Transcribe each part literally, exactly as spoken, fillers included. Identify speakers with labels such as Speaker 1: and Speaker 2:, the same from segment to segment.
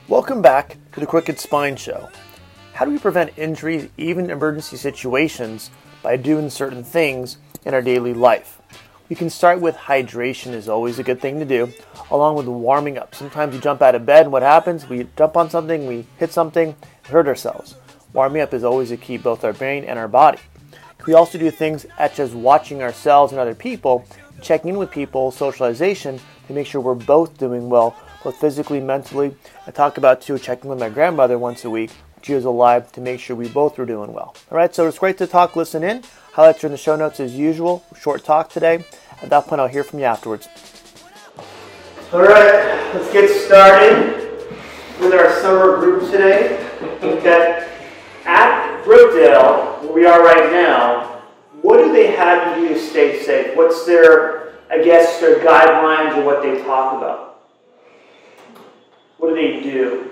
Speaker 1: Welcome back to the Crooked Spine Show. How do we prevent injuries, even in emergency situations, by doing certain things in our daily life? We can start with hydration is always a good thing to do, along with warming up. Sometimes we jump out of bed and what happens? We jump on something, we hit something, we hurt ourselves. Warming up is always a key, both our brain and our body. We also do things such as watching ourselves and other people, checking in with people, socialization, to make sure we're both doing well, both physically, mentally. I talk about, too, checking with my grandmother once a week, when she was alive, to make sure we both were doing well. All right, so it's great to talk, listen in. Highlights are in the show notes as usual. Short talk today. At that point, I'll hear from you afterwards. All right, let's get started with our summer group today. We've got at Brookdale, where we are right now, what do they have you do to stay safe? What's their, I guess, their guidelines or what they talk about? What do they do?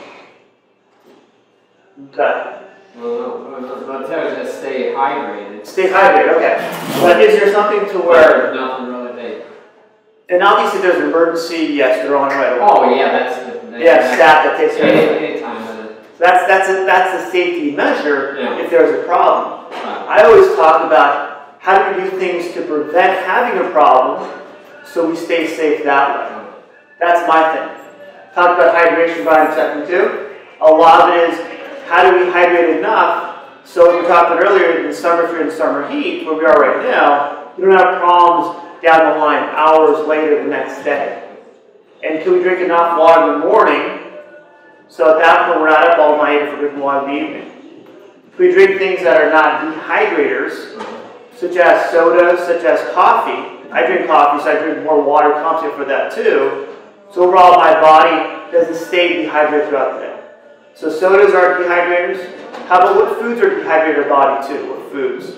Speaker 1: Okay.
Speaker 2: Well, they'll tell you to stay hydrated.
Speaker 1: Stay hydrated, okay. But is there something to where...
Speaker 2: Nothing really big.
Speaker 1: And obviously there's an emergency, yes, they're on right away.
Speaker 2: Oh, yeah, that's... The,
Speaker 1: yeah, staff that takes care of it.
Speaker 2: Any time of it.
Speaker 1: That's, that's, a, that's a safety measure
Speaker 2: Yeah.
Speaker 1: if there's a problem.
Speaker 2: Right.
Speaker 1: I always talk about how do we do things to prevent having a problem so we stay safe that way. That's my thing. Talk about hydration by a second too. A lot of it is how do we hydrate enough so as we were talking earlier in the summer, if you're in summer heat, where we are right now, you don't have problems down the line, hours later the next day. And can we drink enough water in the morning so at that point we're not up all night if we're drinking water in the evening? Can we drink things that are not dehydrators, such as soda, such as coffee? I drink coffee, so I drink more water compensate for that too. So overall my body doesn't stay dehydrated throughout the day. So sodas are dehydrators. How about what foods are dehydrated our body too? What foods?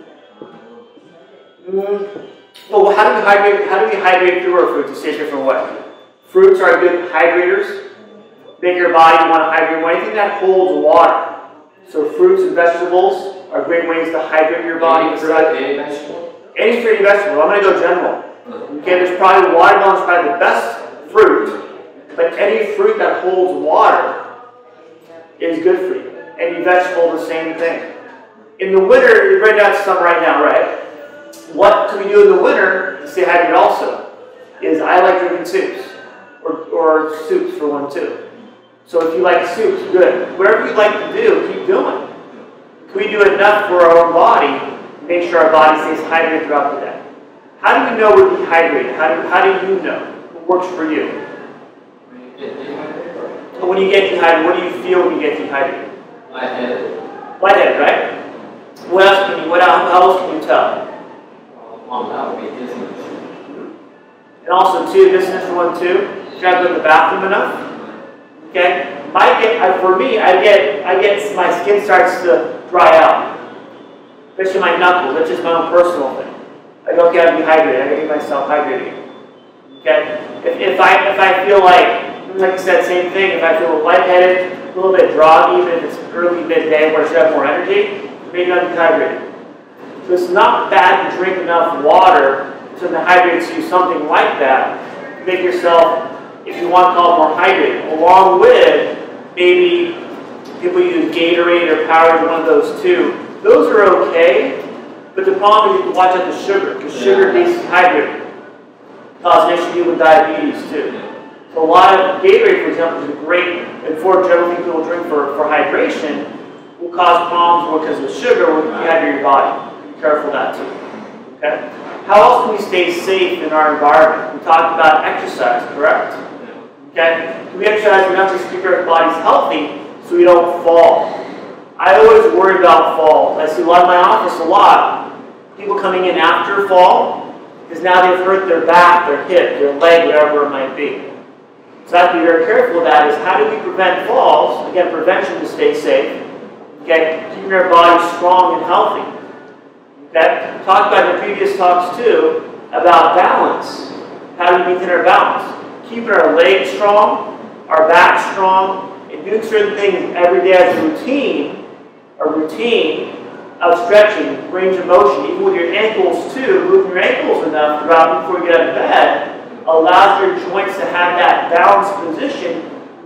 Speaker 1: Mm. Well, how do we hydrate? How do we hydrate through our foods? To say a different way. Fruits are good hydrators. Make your body want to hydrate more. Anything that holds water. So fruits and vegetables are great ways to hydrate your body.
Speaker 2: Any fruit, any vegetable?
Speaker 1: Any fruit, any vegetable. I'm going to go general. Okay, there's probably watermelon is probably the best fruit, but any fruit that holds water is good for you. Any vegetable, the same thing. In the winter, right now it's summer right now, right? What can we do in the winter to stay hydrated also? Is I like drinking soups. Or, or soups for one too. So if you like soups, good. Whatever you like to do, keep doing. Can we do enough for our own body to make sure our body stays hydrated throughout the day? How do we know we're dehydrated? How do, how do you know? What works for you? When you get dehydrated, what do you feel when you get dehydrated?
Speaker 2: Lightheaded.
Speaker 1: Lightheaded, right? What else can you, what else, how else can you tell?
Speaker 2: Well, that would be dizziness.
Speaker 1: And also, too, dizziness for one, too. You gotta go to the bathroom enough. Okay? I get, I, for me, I get, I get, my skin starts to dry out. Especially my knuckles. That's just my own personal thing. I go, okay, I'm dehydrated. I gotta get myself hydrated. Okay? If, if I, if I feel like, like I said, same thing. If I feel lightheaded, a little bit groggy, even if it's early midday where I should have more energy, maybe I'm dehydrated. So it's not bad to drink enough water to hydrate you, something like that. Make yourself, if you want to call it more hydrated, along with maybe people use Gatorade or Powerade, one of those two. Those are okay, but the problem is you have to watch out the sugar, because sugar makes you hydrated. Causes an issue with diabetes too. So a lot of Gatorade, for example, is a great, and for generally people drink for, for hydration, will cause problems because of the sugar will dehydrate your body. Be careful of that too. Okay? How else can we stay safe in our environment? We talked about exercise, correct? Okay? Can we exercise enough to keep our bodies healthy so we don't fall? I always worry about falls. I see a lot in my office a lot. People coming in after a fall because now they've hurt their back, their hip, their leg, whatever it might be. So I have to be very careful of that is how do we prevent falls? Again, prevention to stay safe. Okay? Keeping our bodies strong and healthy. Okay? Talked about in the previous talks too about balance. How do we maintain our balance? Keeping our legs strong, our back strong, and doing certain things every day as a routine, a routine of stretching, range of motion, even with your ankles too, moving your ankles enough throughout before you get out of bed, allows your joints to have that balanced position,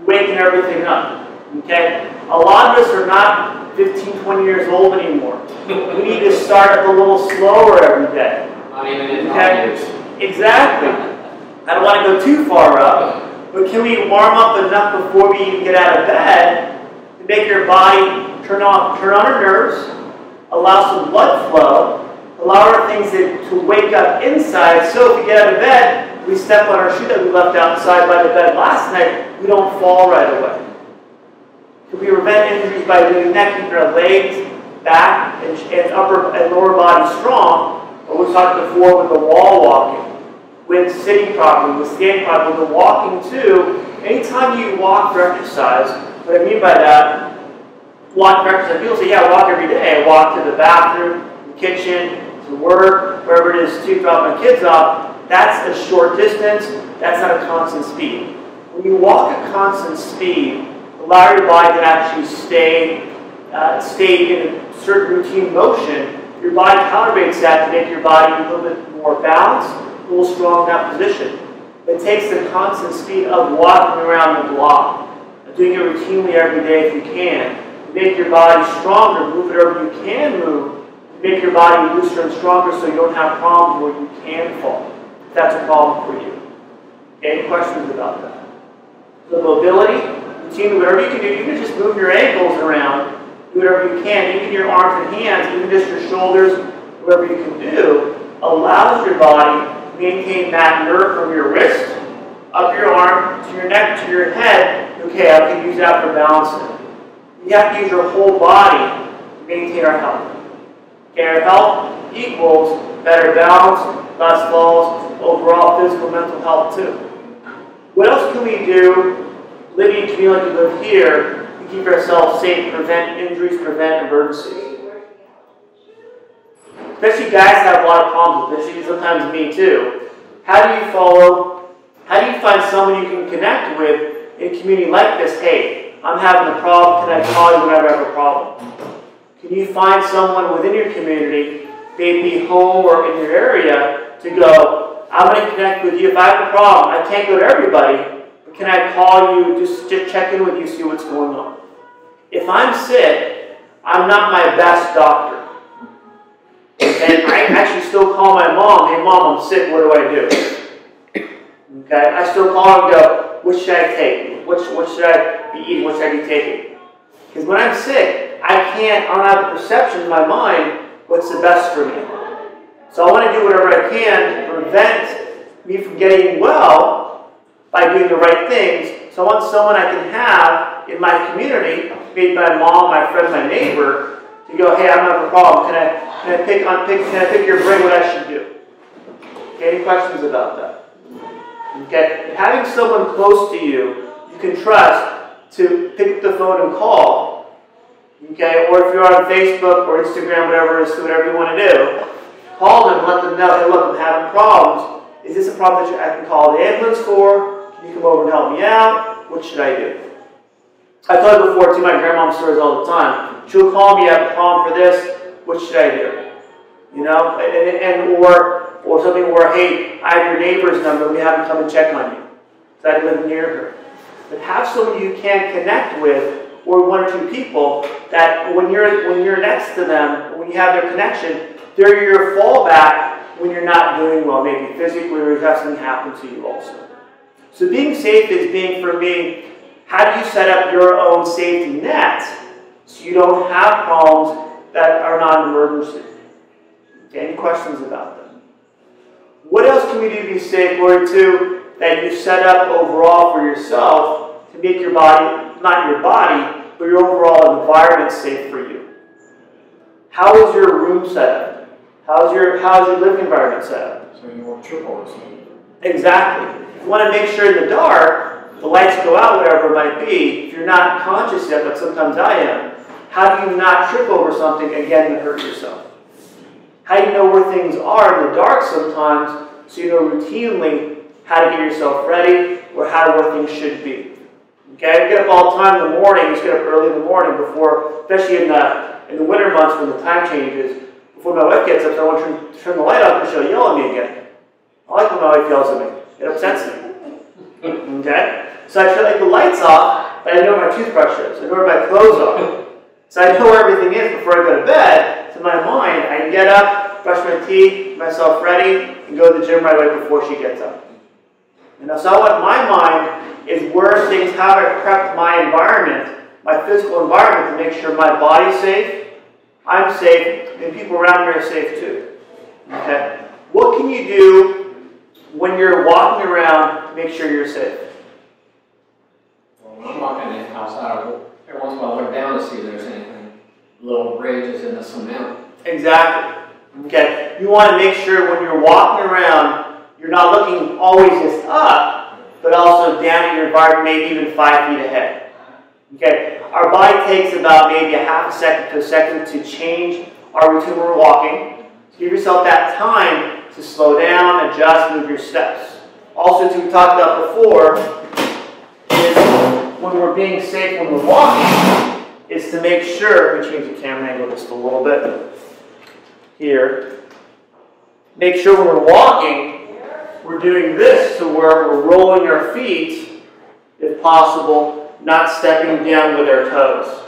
Speaker 1: waking everything up. Okay? A lot of us are not fifteen, twenty years old anymore. We need to start a little slower every day.
Speaker 2: Not even in
Speaker 1: Okay?
Speaker 2: years.
Speaker 1: Exactly. I don't want to go too far up, but can we warm up enough before we even get out of bed to make your body turn on, turn on our nerves, allow some blood flow, allow our things to, to wake up inside, so if we get out of bed, we step on our shoe that we left outside by the bed last night, we don't fall right away. Can we prevent injuries by doing that, keeping our legs, back, and, and upper and lower body strong? But we talked before with the wall walking, with sitting properly, with standing properly, with the walking too. Anytime you walk for exercise, what I mean by that, walk for exercise, people say, yeah, I walk every day. I walk to the bathroom, the kitchen, to work, wherever it is to drop my kids off. That's a short distance. That's not a constant speed. When you walk at constant speed, allow your body to actually stay, uh, stay in a certain routine motion. Your body calibrates that to make your body a little bit more balanced, a little strong in that position. It takes the constant speed of walking around the block, doing it routinely every day if you can, to make your body stronger, move whatever you can move, make your body looser and stronger so you don't have problems where you can fall. If that's a problem for you. Okay, any questions about that? The mobility, routine, whatever you can do, you can just move your ankles around, do whatever you can, even your arms and hands, even just your shoulders, whatever you can do, allows your body to maintain that nerve from your wrist, up your arm, to your neck, to your head. Okay, I can use that for balancing. You have to use your whole body to maintain our health. Okay, our health equals better balance, less falls, overall physical, mental health too. What else can we do living in a community like we live here to keep ourselves safe, prevent injuries, prevent emergencies? Especially guys have a lot of problems with this, sometimes me too. How do you follow, how do you find someone you can connect with in a community like this? Hey, I'm having a problem, can I call you whenever I have a problem? Can you find someone within your community, maybe home or in your area, to go, I'm going to connect with you. If I have a problem, I can't go to everybody, but can I call you, just, just check in with you, see what's going on? If I'm sick, I'm not my best doctor. And I actually still call my mom, hey mom, I'm sick, what do I do? Okay, I still call her and go, what should I take? What, what should I be eating? What should I be taking? Because when I'm sick, I can't, I don't have a perception in my mind what's the best for me. So I want to do whatever I can to prevent me from getting well by doing the right things. So I want someone I can have in my community, maybe my mom, my friend, my neighbor, to go, hey, I'm having a problem. Can I, can I pick on pick, can I pick your brain what I should do? Okay, any questions about that? Okay, and having someone close to you you can trust to pick up the phone and call. Okay, or if you're on Facebook or Instagram, whatever it is, whatever you want to do, call them and let them know, hey, look, I'm having problems. Is this a problem that I can call the ambulance for? Can you come over and help me out? What should I do? I told you before, too, my grandmom stories all the time. She'll call me, I have a problem for this. What should I do? You know, and, and or or something where, hey, I have your neighbor's number. We have them come and check on you. So I live near her. But have someone you can connect with, or one or two people that when you're when you're next to them, when you have their connection, they're your fallback when you're not doing well, maybe physically or you have something happen to you also. So being safe is being, for me, how do you set up your own safety net so you don't have problems that are not an emergency? Okay, any questions about that? What else can we do to be safe, Lord, too, that you set up overall for yourself to make your body, not your body, but your overall environment safe for you? How is your room set up? How's your, how's your living environment set up?
Speaker 3: So you won't trip over something.
Speaker 1: Exactly. You want to make sure in the dark, the lights go out, whatever it might be, if you're not conscious yet, but sometimes I am, how do you not trip over something, again, to hurt yourself? How do you know where things are in the dark sometimes, so you know routinely how to get yourself ready, or how to where things should be? Okay, I get up all the time in the morning, just get up early in the morning before, especially in the, in the winter months when the time changes, before my wife gets up, so I want to turn, turn the light off because she'll yell at me again. I like when my wife yells at me. It upsets me. Okay? So I turn like the lights off, but I know where my toothbrush is. I know where my clothes are. So I know where everything is before I go to bed. So in my mind, I can get up, brush my teeth, get myself ready, and go to the gym right away before she gets up. You know, so I want my mind is where things, how I prepped my environment, my physical environment to make sure my body's safe, I'm safe, and people around me are safe too. Okay? What can you do when you're walking around to make sure you're safe?
Speaker 2: Well, when I'm walking in the house, I don't, every once in a while I look down to see if there's anything, little ridges in the cement.
Speaker 1: Exactly. Okay? You want to make sure when you're walking around, you're not looking always just up, but also down at your environment, maybe even five feet ahead. Okay? Our body takes about maybe a half a second to a second to change our routine when we're walking. So give yourself that time to slow down, adjust, move your steps. Also, as we talked about before, is when we're being safe when we're walking, is to make sure, let me change the camera angle just a little bit here. Make sure when we're walking, we're doing this to where we're rolling our feet, if possible, not stepping down with our toes.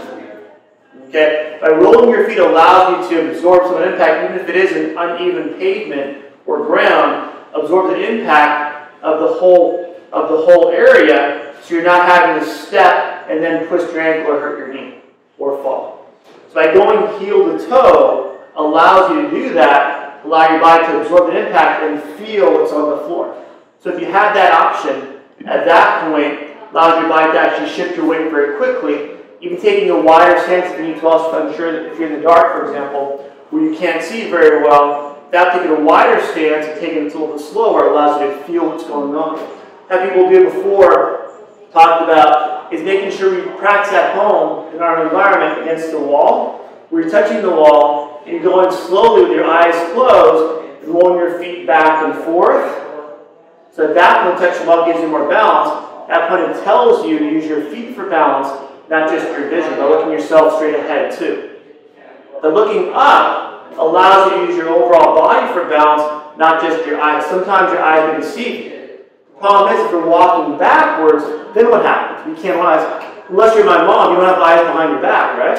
Speaker 1: Okay? By rolling your feet allows you to absorb some impact, even if it is an uneven pavement or ground, absorb the impact of the whole of the whole area, so you're not having to step and then twist your ankle or hurt your knee or fall. So by going heel to toe allows you to do that, allow your body to absorb the impact and feel what's on the floor. So if you have that option, at that point, allows your body to actually shift your weight very quickly. Even taking a wider stance if you need to also ensure that if you're in the dark, for example, where you can't see very well, without taking a wider stance and taking it a little bit slower allows you to feel what's going on. How people do before talked about is making sure we practice at home in our environment against the wall, where you're touching the wall and you're going slowly with your eyes closed and rolling your feet back and forth. So at that point, touch the wall gives you more balance. At that point, it tells you to use your feet for balance, not just your vision, but looking yourself straight ahead too. But looking up allows you to use your overall body for balance, not just your eyes. Sometimes your eyes may deceive you. The problem is if you're walking backwards, then what happens? We can't realize, unless you're my mom, you don't have eyes behind your back, right?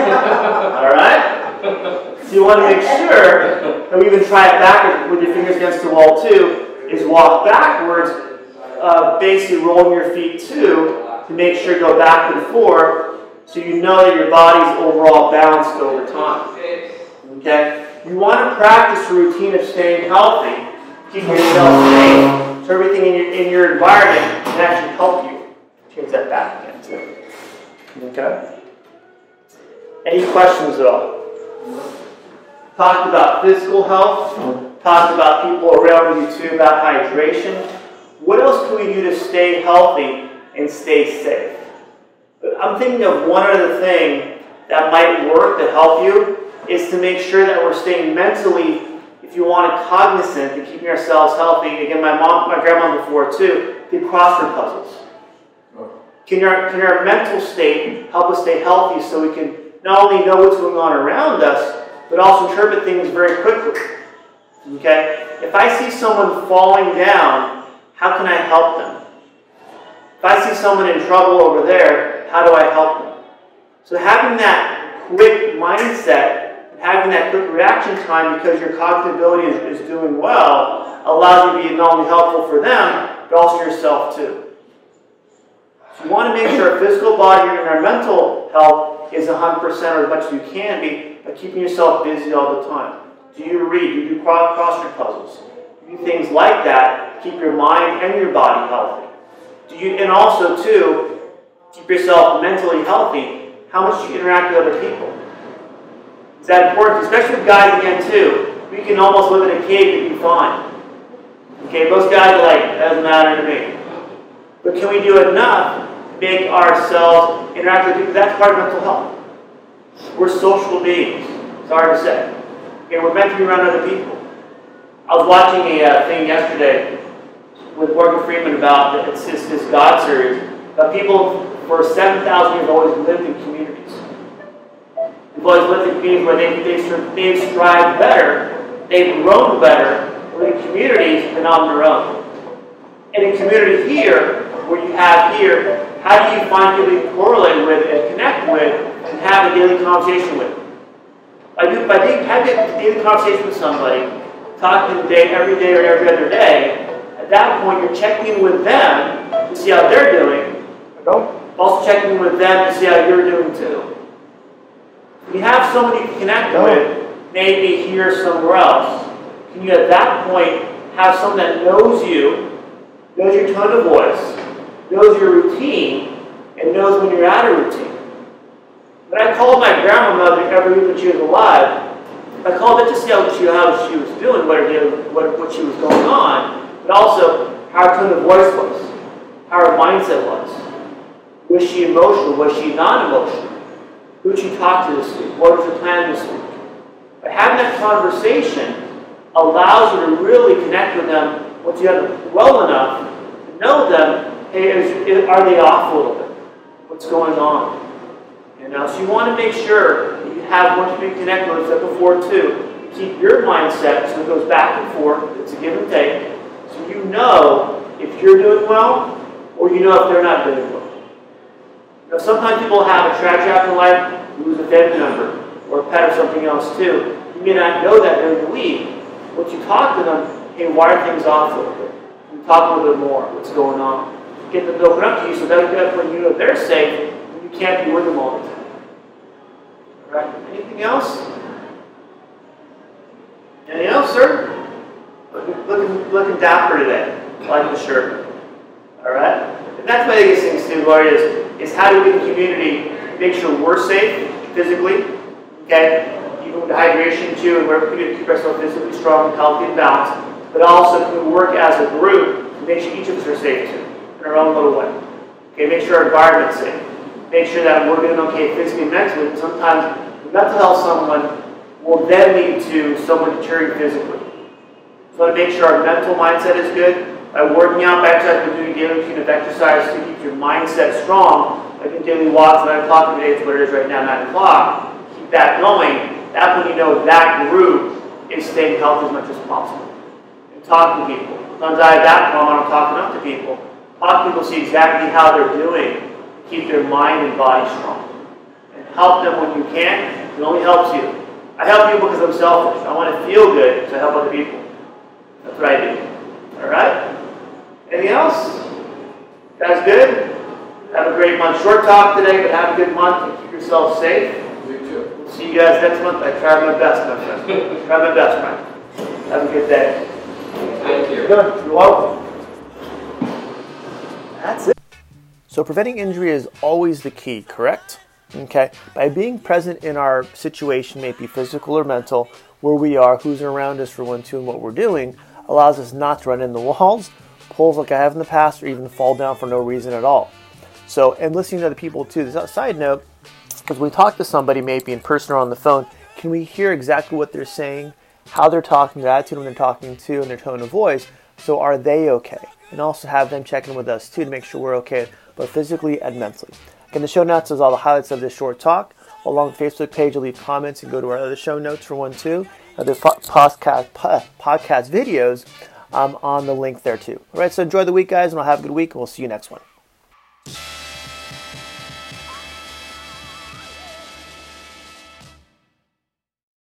Speaker 1: All right? So you want to make sure, and we even try it backwards with your fingers against the wall too, is walk backwards, uh, basically rolling your feet too, to make sure you go back and forth, so you know that your body's overall balanced over time. Okay? You want to practice a routine of staying healthy, keeping yourself safe, so everything in your, in your environment can actually help you. Change that back again too. Okay? Any questions at all? Talked about physical health, talked about people around you too, about hydration. What else can we do to stay healthy and stay safe? I'm thinking of one other thing that might work to help you is to make sure that we're staying mentally, if you want to, cognizant and keeping ourselves healthy. Again, my mom, my grandma before too, did crossword puzzles. Can our, can our mental state help us stay healthy so we can not only know what's going on around us, but also interpret things very quickly? Okay? If I see someone falling down, how can I help them? If I see someone in trouble over there, how do I help them? So having that quick mindset, having that quick reaction time because your cognitive ability is, is doing well, allows you to be not only helpful for them, but also yourself too. So you want to make sure our physical body and our mental health is one hundred percent or as much as you can be by keeping yourself busy all the time. Do you read? Do you do crossword puzzles? Do you do things like that? Keep your mind and your body healthy. Do you, and also too, keep yourself mentally healthy. How much do you interact with other people? Is that important? Especially with guys again too. We can almost live in a cave and be fine. Okay, most guys are like, that doesn't matter to me. But can we do enough to make ourselves interact with people? That's part of mental health. We're social beings. It's hard to say. Okay, we're meant to be around other people. I was watching a uh, thing yesterday with Morgan Freeman about the, it's his, his God series. About people for seven thousand years have always lived in communities. They've always lived in communities where they, they, they've strived better, they've grown better in communities than on their own. And in community here, what you have here, how do you find people you can correlate with and connect with and have a daily conversation with? By, do, by being, having a daily conversation with somebody, talking to them day, every day or every other day, at that point you're checking in with them to see how they're doing. Also checking in with them to see how you're doing too. When you have somebody you can connect with, maybe here or somewhere else, can you at that point have someone that knows you, knows your tone of voice, knows your routine, and knows when you're out of routine? When I called my grandmother every week when she was alive, I called her to see how she, how she was doing, what, her, what, what she was going on, but also how her tone of voice was, how her mindset was. Was she emotional? Was she non-emotional? Who did she talk to this week? What was her plan this week? But having that conversation allows you to really connect with them once you have them well enough to know them, hey, is, are they off a little bit? What's going on? You know, so you want to make sure that you have, once you connect with them before too, you keep your mindset so it goes back and forth, it's a give and take, so you know if you're doing well or you know if they're not doing well. You know, sometimes people have a tragedy happen in life, lose a family member, or a pet or something else too. You may not know that during the week. Once you talk to them, hey, why are things off a little bit? You talk a little bit more, what's going on? Get them to open up to you so that when you know they're safe, you can't be with them all the time. All right, anything else? Anything else, sir? Looking, looking, looking dapper today. I like the shirt. All right? And that's my biggest thing, too, Lord, is, is how do we in the community make sure we're safe physically, okay? Even with the hydration, too, and we're going to keep ourselves physically strong and healthy and balanced. But also, can we work as a group to make sure each of us are safe, too, in our own little way? Okay, make sure our environment's safe. Make sure that we're doing okay physically and mentally. And sometimes the mental health of someone will then lead to someone deteriorating physically. So to make sure our mental mindset is good, by working out, by exercise, by doing daily routine of exercise to keep your mindset strong, like in daily walks, nine o'clock every day, it's what it is right now, nine o'clock. Keep that going. That's when you know that group is staying healthy as much as possible. And talk to people. Sometimes I have that problem, I'm talking up to people. Talk to people, see exactly how they're doing. Keep their mind and body strong. And help them when you can. It only helps you. I help people because I'm selfish. I want to feel good to help other people. That's what I do. Alright? Anything else? Guys good? Have a great month. Short talk today, but have a good month and keep yourself safe.
Speaker 2: You too.
Speaker 1: We'll see you guys next month. I try my best, my friend. Try my best, man. Have a good day.
Speaker 2: Thank you.
Speaker 1: Good. You're welcome. That's it. So preventing injury is always the key, correct? Okay. By being present in our situation, maybe physical or mental, where we are, who's around us for one, two, and what we're doing, allows us not to run in the walls, pulls like I have in the past, or even fall down for no reason at all. So, and listening to other people too. This side note, as we talk to somebody, maybe in person or on the phone, can we hear exactly what they're saying, how they're talking, their attitude when they're talking to, and their tone of voice? So are they okay? And also have them check in with us too to make sure we're okay, both physically and mentally. Again, the show notes has all the highlights of this short talk. Along the Facebook page, you'll leave comments and go to our other show notes for one too. Other podcast, podcast videos um, on the link there too. All right, so enjoy the week, guys, and I'll have a good week, and we'll see you next one.